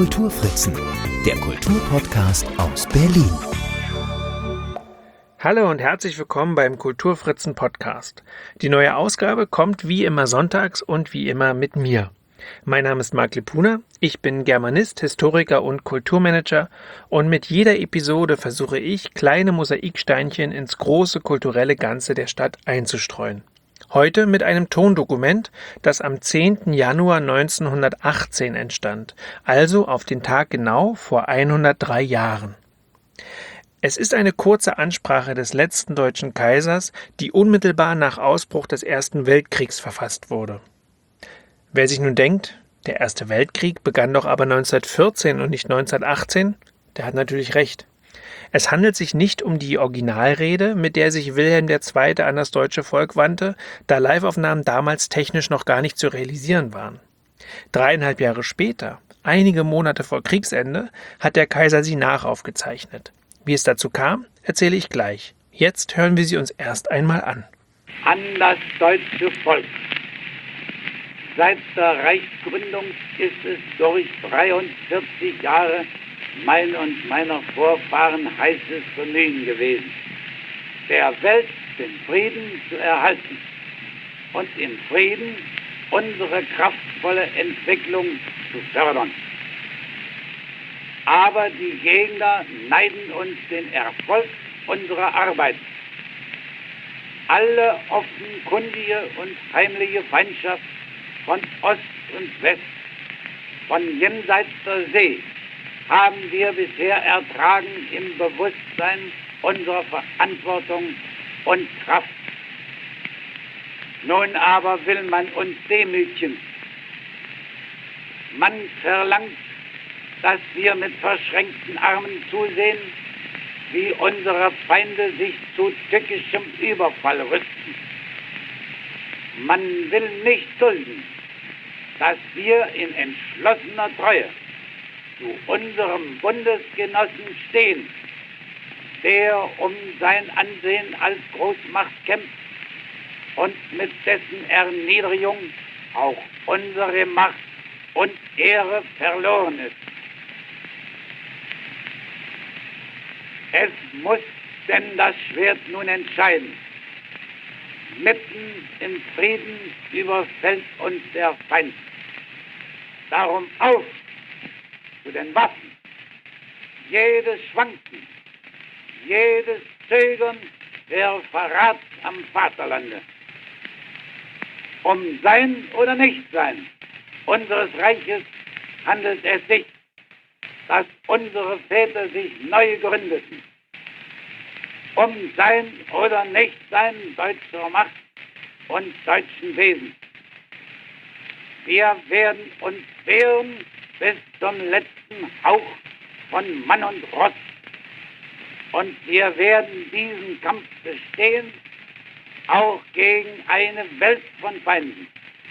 Kulturfritzen, der Kulturpodcast aus Berlin. Hallo und herzlich willkommen beim Kulturfritzen Podcast. Die neue Ausgabe kommt wie immer sonntags und wie immer mit mir. Mein Name ist Marc Lipuna, ich bin Germanist, Historiker und Kulturmanager und mit jeder Episode versuche ich, kleine Mosaiksteinchen ins große kulturelle Ganze der Stadt einzustreuen. Heute mit einem Tondokument, das am 10. Januar 1918 entstand, also auf den Tag genau vor 103 Jahren. Es ist eine kurze Ansprache des letzten deutschen Kaisers, die unmittelbar nach Ausbruch des Ersten Weltkriegs verfasst wurde. Wer sich nun denkt, der Erste Weltkrieg begann doch aber 1914 und nicht 1918, der hat natürlich recht. Es handelt sich nicht um die Originalrede, mit der sich Wilhelm II. An das deutsche Volk wandte, da Liveaufnahmen damals technisch noch gar nicht zu realisieren waren. 3,5 Jahre später, einige Monate vor Kriegsende, hat der Kaiser sie nachaufgezeichnet. Wie es dazu kam, erzähle ich gleich. Jetzt hören wir sie uns erst einmal an. An das deutsche Volk. Seit der Reichsgründung ist es durch 43 Jahre mein und meiner Vorfahren heißes Bemühen gewesen, der Welt den Frieden zu erhalten und in Frieden unsere kraftvolle Entwicklung zu fördern. Aber die Gegner neiden uns den Erfolg unserer Arbeit. Alle offenkundige und heimliche Feindschaft von Ost und West, von jenseits der See, haben wir bisher ertragen im Bewusstsein unserer Verantwortung und Kraft. Nun aber will man uns demütigen. Man verlangt, dass wir mit verschränkten Armen zusehen, wie unsere Feinde sich zu tückischem Überfall rüsten. Man will nicht dulden, dass wir in entschlossener Treue zu unserem Bundesgenossen stehen, der um sein Ansehen als Großmacht kämpft und mit dessen Erniedrigung auch unsere Macht und Ehre verloren ist. Es muss denn das Schwert nun entscheiden. Mitten im Frieden überfällt uns der Feind. Darum auf zu den Waffen. Jedes Schwanken, jedes Zögern wäre Verrat am Vaterlande. Um Sein oder Nichtsein unseres Reiches handelt es sich, dass unsere Väter sich neu gründeten. Um Sein oder Nichtsein deutscher Macht und deutschen Wesens. Wir werden uns wehren bis zum letzten Hauch von Mann und Ross. Und wir werden diesen Kampf bestehen, auch gegen eine Welt von Feinden.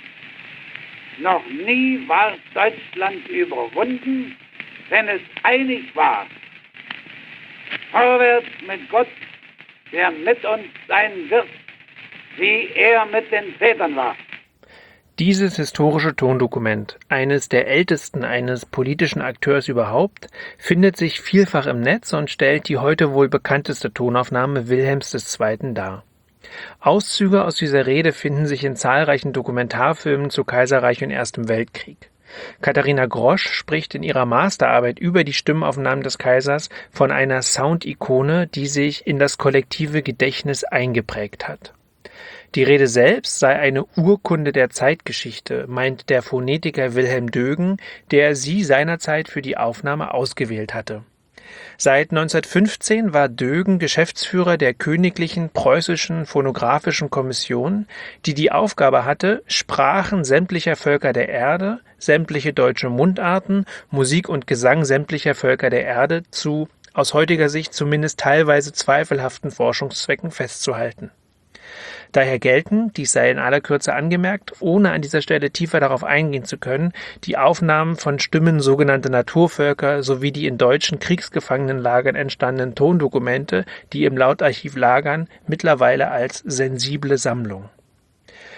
Noch nie war Deutschland überwunden, wenn es einig war. Vorwärts mit Gott, der mit uns sein wird, wie er mit den Vätern war. Dieses historische Tondokument, eines der ältesten eines politischen Akteurs überhaupt, findet sich vielfach im Netz und stellt die heute wohl bekannteste Tonaufnahme Wilhelms II. Dar. Auszüge aus dieser Rede finden sich in zahlreichen Dokumentarfilmen zu Kaiserreich und Erstem Weltkrieg. Katharina Grosch spricht in ihrer Masterarbeit über die Stimmaufnahmen des Kaisers von einer Soundikone, die sich in das kollektive Gedächtnis eingeprägt hat. Die Rede selbst sei eine Urkunde der Zeitgeschichte, meint der Phonetiker Wilhelm Dögen, der sie seinerzeit für die Aufnahme ausgewählt hatte. Seit 1915 war Dögen Geschäftsführer der Königlichen Preußischen Phonographischen Kommission, die die Aufgabe hatte, Sprachen sämtlicher Völker der Erde, sämtliche deutsche Mundarten, Musik und Gesang sämtlicher Völker der Erde zu, aus heutiger Sicht zumindest teilweise zweifelhaften Forschungszwecken festzuhalten. Daher gelten, dies sei in aller Kürze angemerkt, ohne an dieser Stelle tiefer darauf eingehen zu können, die Aufnahmen von Stimmen sogenannter Naturvölker sowie die in deutschen Kriegsgefangenenlagern entstandenen Tondokumente, die im Lautarchiv lagern, mittlerweile als sensible Sammlung.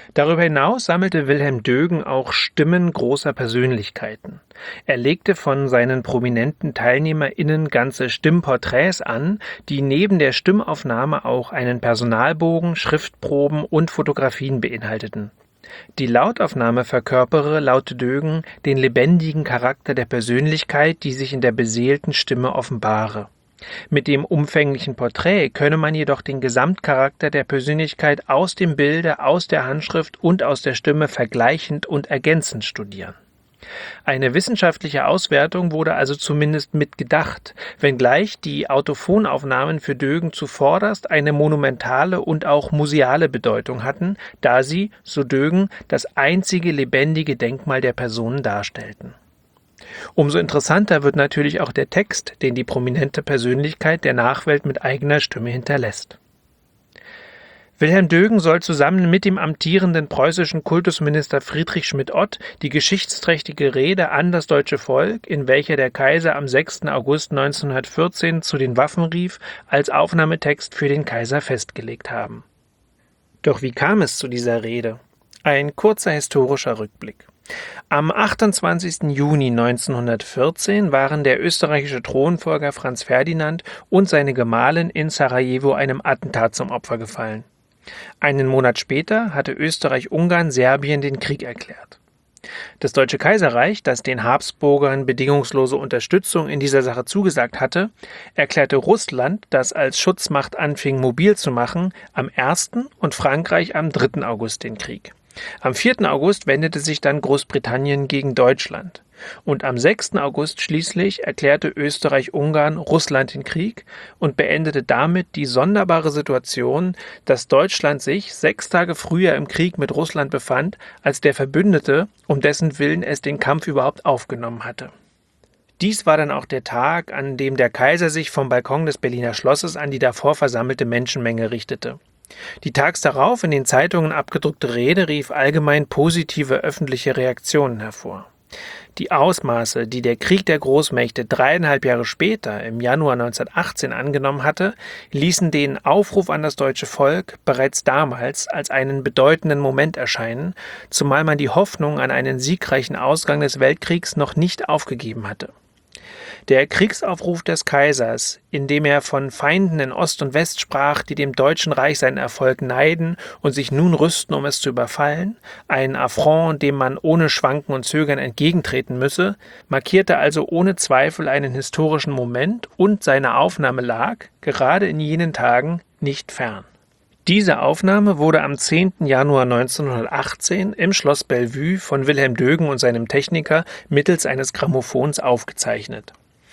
Darüber hinaus sammelte Wilhelm Dögen auch Stimmen großer Persönlichkeiten. Er legte von seinen prominenten TeilnehmerInnen ganze Stimmporträts an, die neben der Stimmaufnahme auch einen Personalbogen, Schriftproben und Fotografien beinhalteten. Die Lautaufnahme verkörpere, laut Dögen, den lebendigen Charakter der Persönlichkeit, die sich in der beseelten Stimme offenbare. Mit dem umfänglichen Porträt könne man jedoch den Gesamtcharakter der Persönlichkeit aus dem Bilde, aus der Handschrift und aus der Stimme vergleichend und ergänzend studieren. Eine wissenschaftliche Auswertung wurde also zumindest mitgedacht, wenngleich die Autophonaufnahmen für Dögen zuvorderst eine monumentale und auch museale Bedeutung hatten, da sie, so Dögen, das einzige lebendige Denkmal der Personen darstellten. Umso interessanter wird natürlich auch der Text, den die prominente Persönlichkeit der Nachwelt mit eigener Stimme hinterlässt. Wilhelm Dögen soll zusammen mit dem amtierenden preußischen Kultusminister Friedrich Schmidt-Ott die geschichtsträchtige Rede an das deutsche Volk, in welcher der Kaiser am 6. August 1914 zu den Waffen rief, als Aufnahmetext für den Kaiser festgelegt haben. Doch wie kam es zu dieser Rede? Ein kurzer historischer Rückblick. Am 28. Juni 1914 waren der österreichische Thronfolger Franz Ferdinand und seine Gemahlin in Sarajevo einem Attentat zum Opfer gefallen. Einen Monat später hatte Österreich-Ungarn Serbien den Krieg erklärt. Das Deutsche Kaiserreich, das den Habsburgern bedingungslose Unterstützung in dieser Sache zugesagt hatte, erklärte Russland, das als Schutzmacht anfing, mobil zu machen, am 1. und Frankreich am 3. August den Krieg. Am 4. August wendete sich dann Großbritannien gegen Deutschland. Und am 6. August schließlich erklärte Österreich-Ungarn Russland den Krieg und beendete damit die sonderbare Situation, dass Deutschland sich 6 Tage früher im Krieg mit Russland befand, als der Verbündete, um dessen Willen es den Kampf überhaupt aufgenommen hatte. Dies war dann auch der Tag, an dem der Kaiser sich vom Balkon des Berliner Schlosses an die davor versammelte Menschenmenge richtete. Die tags darauf in den Zeitungen abgedruckte Rede rief allgemein positive öffentliche Reaktionen hervor. Die Ausmaße, die der Krieg der Großmächte 3,5 Jahre später, im Januar 1918, angenommen hatte, ließen den Aufruf an das deutsche Volk bereits damals als einen bedeutenden Moment erscheinen, zumal man die Hoffnung an einen siegreichen Ausgang des Weltkriegs noch nicht aufgegeben hatte. Der Kriegsaufruf des Kaisers, in dem er von Feinden in Ost und West sprach, die dem Deutschen Reich seinen Erfolg neiden und sich nun rüsten, um es zu überfallen, ein Affront, dem man ohne Schwanken und Zögern entgegentreten müsse, markierte also ohne Zweifel einen historischen Moment und seine Aufnahme lag, gerade in jenen Tagen, nicht fern. Diese Aufnahme wurde am 10. Januar 1918 im Schloss Bellevue von Wilhelm Dögen und seinem Techniker mittels eines Grammophons aufgezeichnet.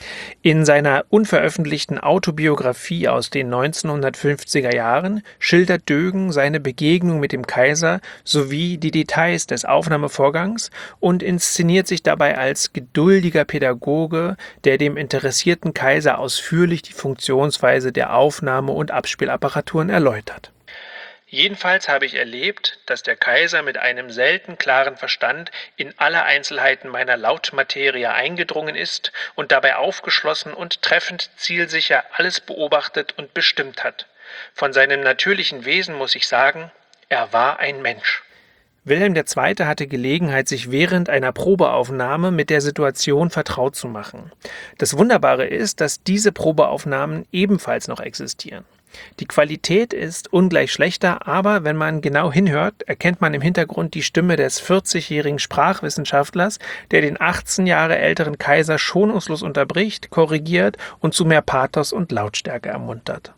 In seiner unveröffentlichten Autobiografie aus den 1950er Jahren schildert Dögen seine Begegnung mit dem Kaiser sowie die Details des Aufnahmevorgangs und inszeniert sich dabei als geduldiger Pädagoge, der dem interessierten Kaiser ausführlich die Funktionsweise der Aufnahme- und Abspielapparaturen erläutert. Jedenfalls habe ich erlebt, dass der Kaiser mit einem selten klaren Verstand in alle Einzelheiten meiner Lautmaterie eingedrungen ist und dabei aufgeschlossen und treffend zielsicher alles beobachtet und bestimmt hat. Von seinem natürlichen Wesen muss ich sagen, er war ein Mensch. Wilhelm II. Hatte Gelegenheit, sich während einer Probeaufnahme mit der Situation vertraut zu machen. Das Wunderbare ist, dass diese Probeaufnahmen ebenfalls noch existieren. Die Qualität ist ungleich schlechter, aber wenn man genau hinhört, erkennt man im Hintergrund die Stimme des 40-jährigen Sprachwissenschaftlers, der den 18 Jahre älteren Kaiser schonungslos unterbricht, korrigiert und zu mehr Pathos und Lautstärke ermuntert.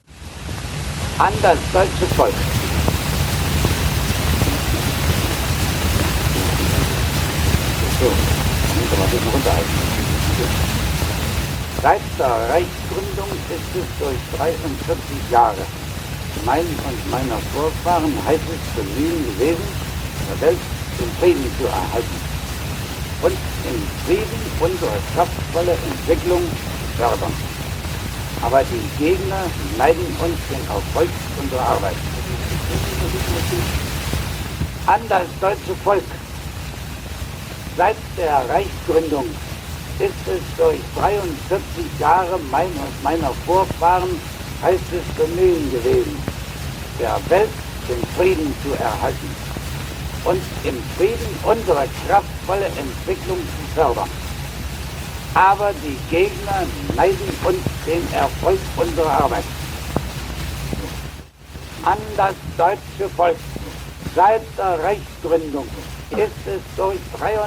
An das deutsche Volk. So, dann kann man das noch unterhalten. Seit der Reichsgründung ist es durch 43 Jahre mein und meiner Vorfahren heißes Bemühen gewesen, der Welt den Frieden zu erhalten und im Frieden unsere kraftvolle Entwicklung fördern. Aber die Gegner neiden uns den Erfolg unserer Arbeit. An das deutsche Volk. Seit der Reichsgründung ist es durch 43 Jahre mein und meiner Vorfahren heißes Bemühen gewesen, der Welt den Frieden zu erhalten und im Frieden unsere kraftvolle Entwicklung zu fördern. Aber die Gegner neiden uns den Erfolg unserer Arbeit. An das deutsche Volk. Seit der Reichsgründung ist es durch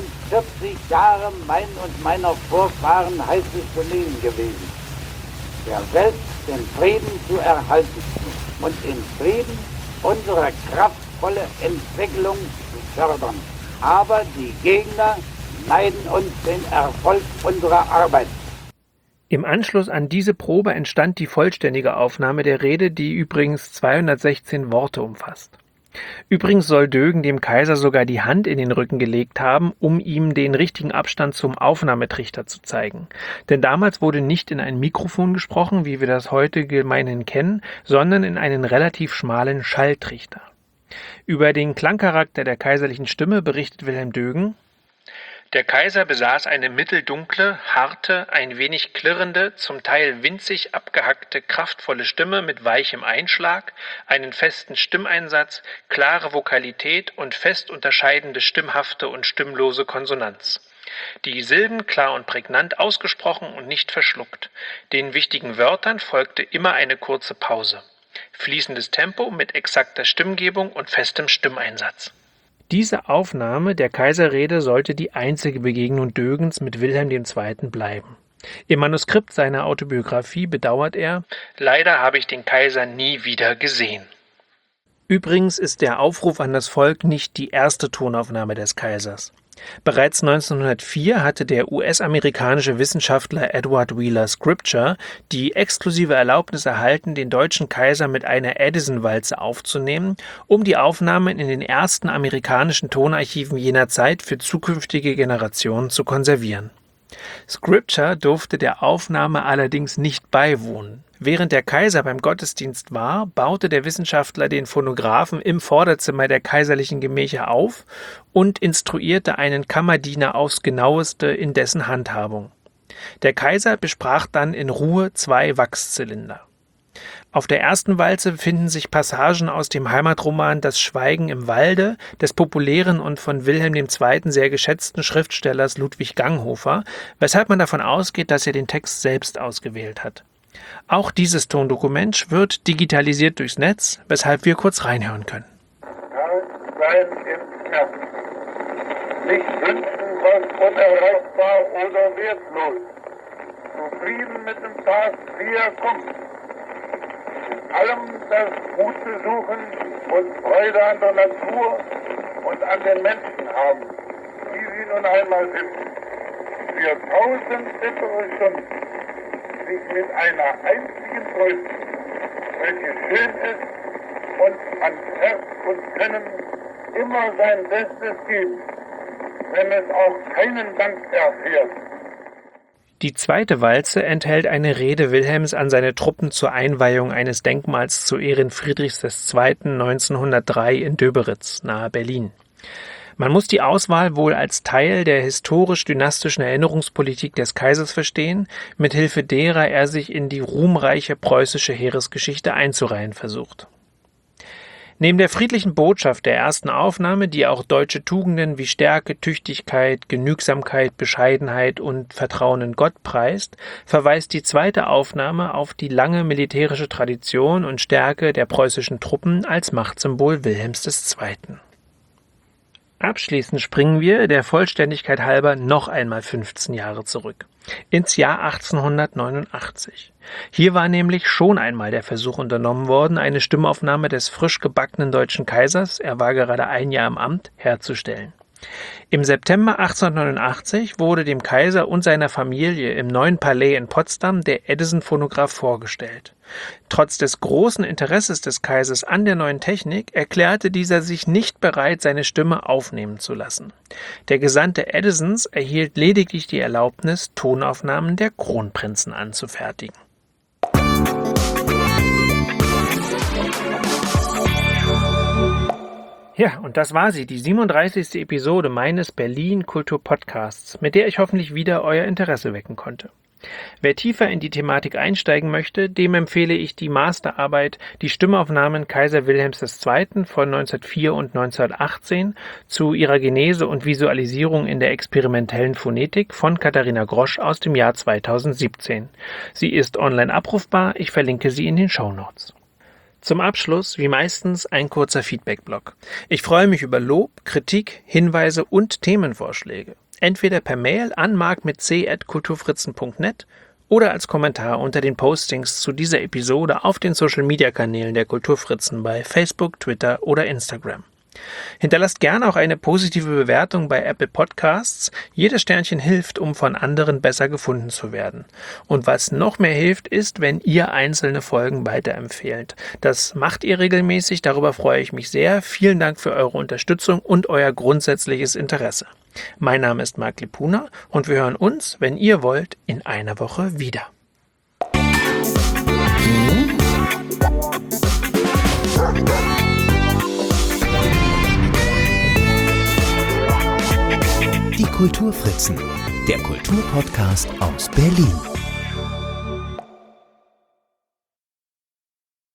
43 Jahre mein und meiner Vorfahren heißes Bemühen gewesen, der Welt den Frieden zu erhalten und in Frieden unsere kraftvolle Entwicklung zu fördern. Aber die Gegner neiden uns den Erfolg unserer Arbeit. Im Anschluss an diese Probe entstand die vollständige Aufnahme der Rede, die übrigens 216 Worte umfasst. Übrigens soll Dögen dem Kaiser sogar die Hand in den Rücken gelegt haben, um ihm den richtigen Abstand zum Aufnahmetrichter zu zeigen. Denn damals wurde nicht in ein Mikrofon gesprochen, wie wir das heute gemeinhin kennen, sondern in einen relativ schmalen Schalltrichter. Über den Klangcharakter der kaiserlichen Stimme berichtet Wilhelm Dögen: Der Kaiser besaß eine mitteldunkle, harte, ein wenig klirrende, zum Teil winzig abgehackte, kraftvolle Stimme mit weichem Einschlag, einen festen Stimmeinsatz, klare Vokalität und fest unterscheidende stimmhafte und stimmlose Konsonanz. Die Silben klar und prägnant ausgesprochen und nicht verschluckt. Den wichtigen Wörtern folgte immer eine kurze Pause. Fließendes Tempo mit exakter Stimmgebung und festem Stimmeinsatz. Diese Aufnahme der Kaiserrede sollte die einzige Begegnung Dögens mit Wilhelm II. Bleiben. Im Manuskript seiner Autobiografie bedauert er: Leider habe ich den Kaiser nie wieder gesehen. Übrigens ist der Aufruf an das Volk nicht die erste Tonaufnahme des Kaisers. Bereits 1904 hatte der US-amerikanische Wissenschaftler Edward Wheeler Scripture die exklusive Erlaubnis erhalten, den deutschen Kaiser mit einer Edison-Walze aufzunehmen, um die Aufnahmen in den ersten amerikanischen Tonarchiven jener Zeit für zukünftige Generationen zu konservieren. Scripture durfte der Aufnahme allerdings nicht beiwohnen. Während der Kaiser beim Gottesdienst war, baute der Wissenschaftler den Phonographen im Vorderzimmer der kaiserlichen Gemächer auf und instruierte einen Kammerdiener aufs Genaueste in dessen Handhabung. Der Kaiser besprach dann in Ruhe 2 Wachszylinder. Auf der ersten Walze finden sich Passagen aus dem Heimatroman Das Schweigen im Walde des populären und von Wilhelm II. Sehr geschätzten Schriftstellers Ludwig Ganghofer, weshalb man davon ausgeht, dass er den Text selbst ausgewählt hat. Auch dieses Tondokument wird digitalisiert durchs Netz, weshalb wir kurz reinhören können. Sein im Kern. Nicht wünschen, was unerreichbar oder wertlos. Zufrieden mit dem Tag, wie er kommt. In allem das Gute suchen und Freude an der Natur und an den Menschen haben, wie sie nun einmal sind. Für 1000 bittere Stunden sich mit einer einzigen Freude, welche schön ist und an Herz und Können immer sein Bestes geben, wenn es auch keinen Dank erfährt. Die zweite Walze enthält eine Rede Wilhelms an seine Truppen zur Einweihung eines Denkmals zu Ehren Friedrichs II. 1903 in Döberitz, nahe Berlin. Man muss die Auswahl wohl als Teil der historisch-dynastischen Erinnerungspolitik des Kaisers verstehen, mithilfe derer er sich in die ruhmreiche preußische Heeresgeschichte einzureihen versucht. Neben der friedlichen Botschaft der ersten Aufnahme, die auch deutsche Tugenden wie Stärke, Tüchtigkeit, Genügsamkeit, Bescheidenheit und Vertrauen in Gott preist, verweist die zweite Aufnahme auf die lange militärische Tradition und Stärke der preußischen Truppen als Machtsymbol Wilhelms II. Abschließend springen wir, der Vollständigkeit halber, noch einmal 15 Jahre zurück, ins Jahr 1889. Hier war nämlich schon einmal der Versuch unternommen worden, eine Stimmaufnahme des frisch gebackenen deutschen Kaisers, er war gerade 1 Jahr im Amt, herzustellen. Im September 1889 wurde dem Kaiser und seiner Familie im Neuen Palais in Potsdam der Edison-Phonograph vorgestellt. Trotz des großen Interesses des Kaisers an der neuen Technik erklärte dieser sich nicht bereit, seine Stimme aufnehmen zu lassen. Der Gesandte Edisons erhielt lediglich die Erlaubnis, Tonaufnahmen der Kronprinzen anzufertigen. Ja, und das war sie, die 37. Episode meines Berlin Kultur Podcasts, mit der ich hoffentlich wieder euer Interesse wecken konnte. Wer tiefer in die Thematik einsteigen möchte, dem empfehle ich die Masterarbeit Die Stimmaufnahmen Kaiser Wilhelms II. Von 1904 und 1918 zu ihrer Genese und Visualisierung in der experimentellen Phonetik von Katharina Grosch aus dem Jahr 2017. Sie ist online abrufbar, ich verlinke sie in den Shownotes. Zum Abschluss, wie meistens, ein kurzer Feedback-Blog. Ich freue mich über Lob, Kritik, Hinweise und Themenvorschläge. Entweder per Mail an mark@kulturfritzen.net oder als Kommentar unter den Postings zu dieser Episode auf den Social-Media-Kanälen der Kulturfritzen bei Facebook, Twitter oder Instagram. Hinterlasst gerne auch eine positive Bewertung bei Apple Podcasts. Jedes Sternchen hilft, um von anderen besser gefunden zu werden. Und was noch mehr hilft, ist, wenn ihr einzelne Folgen weiterempfehlt. Das macht ihr regelmäßig, darüber freue ich mich sehr. Vielen Dank für eure Unterstützung und euer grundsätzliches Interesse. Mein Name ist Marc Lipuna und wir hören uns, wenn ihr wollt, in einer Woche wieder. Die Kulturfritzen, der Kulturpodcast aus Berlin.